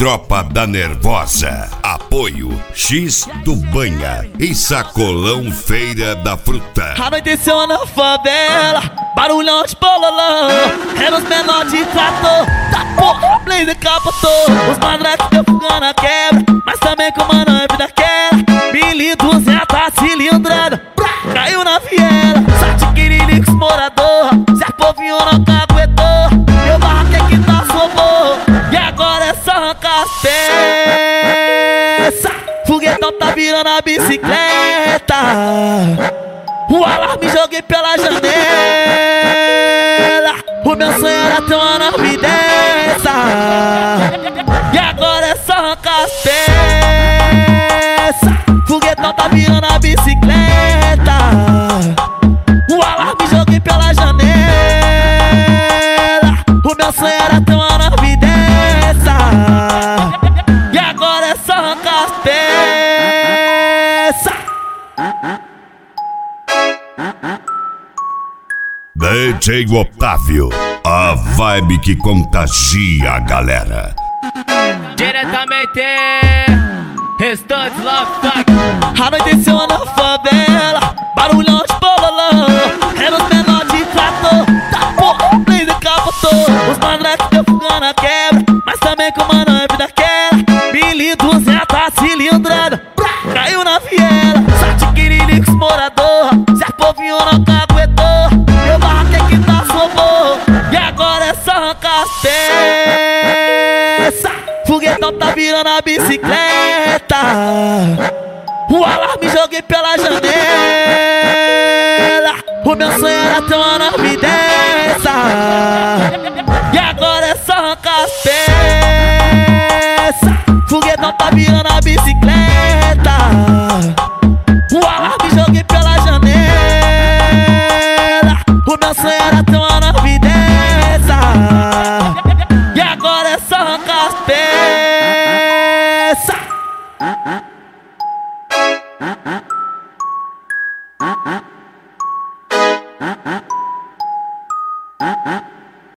Tropa da Nervosa. Apoio X do Banha e Sacolão Feira da Fruta. Anoiteceu na favela, barulhão de bololão. Era os menores de trator, da porra, blazer capotou. Os mandrake deu fuga na quebra, mas também com uma nave daquela. 1200 cilindrada, caiu na viela. Sete quiriricos morador, se a povinho não caguetou. Meu barraco é que tá sobor, e agora é só arrancar as peças. Foguetão tá virando a bicicleta. O alarme joguei pela janela. O meu sonho era ter uma nave dessa, e agora é só arrancar as peças. Foguetão tá virando a bicicleta. O alarme joguei pela janela. O meu sonho era ter uma nave dessa, e agora é só arrancar as peças. DJ Otávio, a vibe que contagia a galera. Diretamente, Restantes Love Fuck. Anoiteceu na favela, barulhão de bololão. Era os menores de trator, da porra, blazer capotou. Os mandrake deu fuga na quebra, mas também com uma nave daquela. 1200 cilindrada, caiu na viela. Sete quiriricos morador, se a povinho não caguetou. Meu barraco é que tá sobor, e agora é só arrancar as peças. Foguetão tá virando a bicicleta. O alarme joguei pela janela. O meu sonho era ter uma nave dessa, e agora é só arrancar as peças. Foguetão tá virando a bicicleta.